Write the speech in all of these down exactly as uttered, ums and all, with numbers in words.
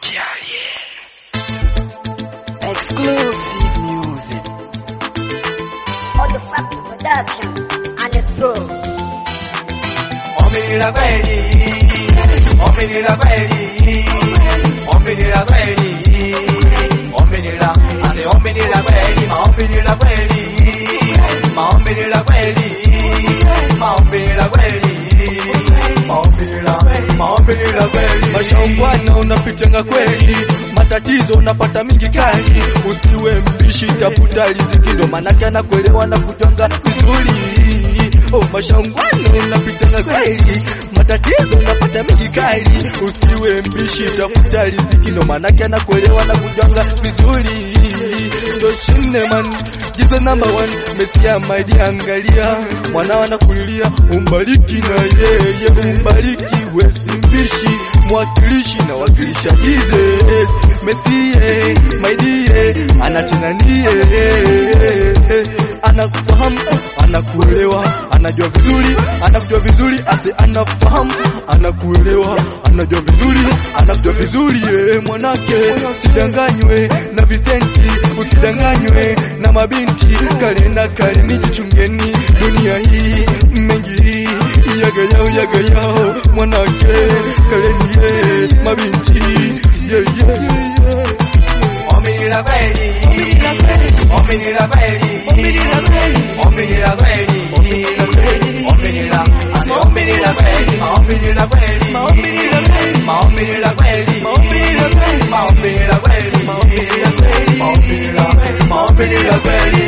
Exclusive music on the fucking production and the throw. Ominira kweli, ominira kweli, ominira kweli, ominira, ase ominira kweli, ma ominira kweli, ma ominira kweli, ma ominira kweli, ma ominira, ma ominira kweli. Mashambwana unapitenga kweli, matatizo unapata mingi kali, usiwe mbishi tafuta riziki, ndo manake anakuelewa na kujonga vizuri. Oh, mashambwana unapitenga kweli, matatizo unapata mingi kali, usiwe mbishi tafuta riziki, ndo manake anakuelewa na kujonga vizuri. Ndo shine man, jizo number one, mesia maidi angalia, mwana wanakulilia, umbariki na yeye, umbariki wesi mbishi, mwakilishi na wakilisha Jesus. Mesie, maidie, anatinanie, anakufahamu, anakuelewa, anajua vizuri, anakujua vizuri, ase anafahamu, anakuelewa, anajua vizuri, anakujua vizuri, eh, mwanake, usidanganywe na visenti, usidanganywe na mabinti, kale na kale nijichungeni, dunia hii, mengi, yaga yao, yaga yao, mwanake, kale niye, mabinti, yeah, yeah, yeah. Ominira kweli, ominira kweli, ominira kweli, ominira kweli, ominira kweli, ominira, ase ominira kweli, ma ominira kweli, ma ominira kweli, ma ominira kweli, ma ominira kweli, ma ominira kweli, ma ominira kweli, ma ominira, ma ominira kweli.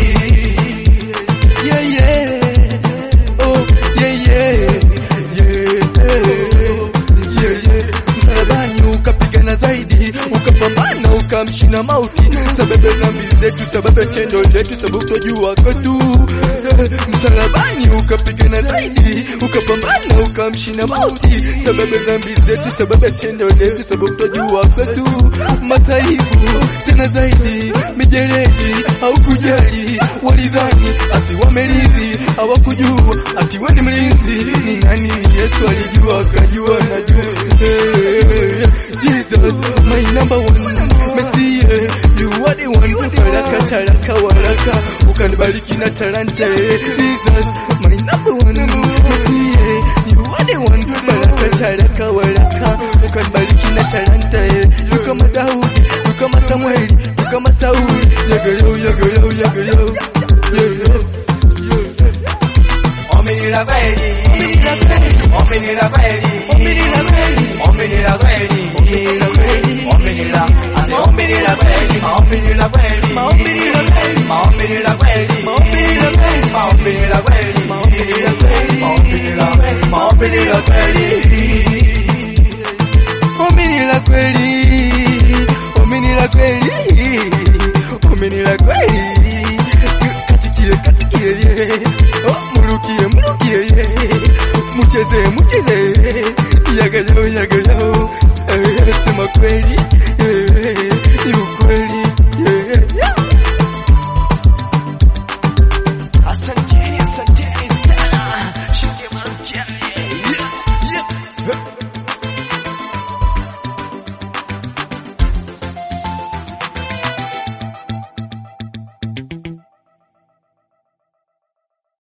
Yeah, yeah, oh, yeah, yeah, yeah, yeah, yeah. Msalabani ukapigana zaidi, ukapambana ukamshinda mauti, sababu dhambi zetu, sababu tendo letu, sababu tunajua kwetu. Msalabani ukapigana zaidi, ukapambana ukamshinda mauti, sababu dhambi zetu, sababu tendo letu, sababu tunajua kwetu. Masaibu tena zaidi, mijeledi au kujali, walidhani ati wamelizi, hawakujua ati wewe ni mlinzi. Ni nani? Yesu alijua, akajua, najua. Jesus, my number one, Messiah, you are the one. Baraka, taraka, waraka, ukanibariki na talanta. Jesus, my number one, Messiah, you are the one. Baraka, taraka, waraka, ukanibariki na talanta. You kama Daudi, you kama Samueli, you kama Sauli. Yaga yo, yaga yo, yaga yo, yeah, yeah. Ominira kweli, ominira kweli, ominira kweli, ominira kweli, ominira kweli, ominira kweli, ominira, ase ominira kweli, ma ominira kweli, ma ominira kweli, ma ominira kweli, ma ominira kweli, ma ominira kweli, ma ominira kweli, ma ominira, ma ominira kweli. Ominira kweli, ominira kweli, ominira kweli, katikie, katikie, oh, murukie, murukie, mucheze, mucheze, yaga yao, yaga yao, eh, sema kweli.